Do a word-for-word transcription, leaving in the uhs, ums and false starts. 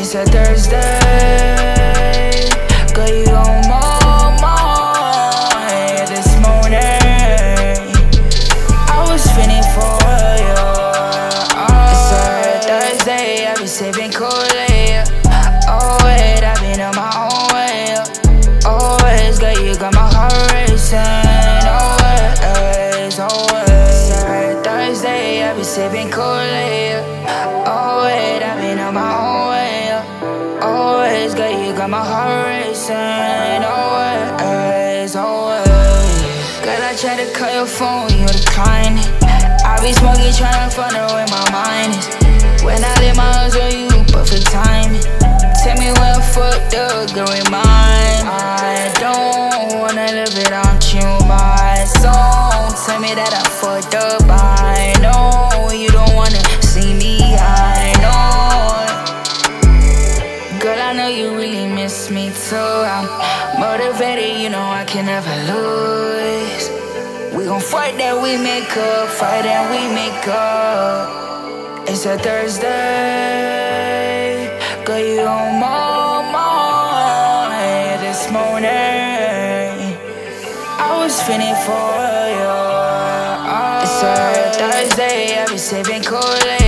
It's a Thursday, girl, you on my mind this morning. I was feeling for you. It's a Thursday, I be sipping Kool-Aid. Always, I been on my own way. Always, girl, you got my heart racing. Always, always. It's a Thursday, I be sipping Kool-Aid. Always, I been on my own way. Always, girl, you got my heart racing. Always, always. Girl, I try to call your phone, you decline it. I be smoking, tryna find out where my mind is. When I lay my eyes on you, perfect timing. Tell me when I fucked up, girl, remind. I don't wanna live without you, my song. Tell me that I fucked up, I know. You don't wanna see me, I know. Girl, I know you really miss me too. I'm motivated, you know I can never lose. We gon' fight that we make up, fight that we make up. It's a Thursday, girl, you on my mind this morning. I was feeling for you. It's a Thursday, I be sipping Kool-Aid.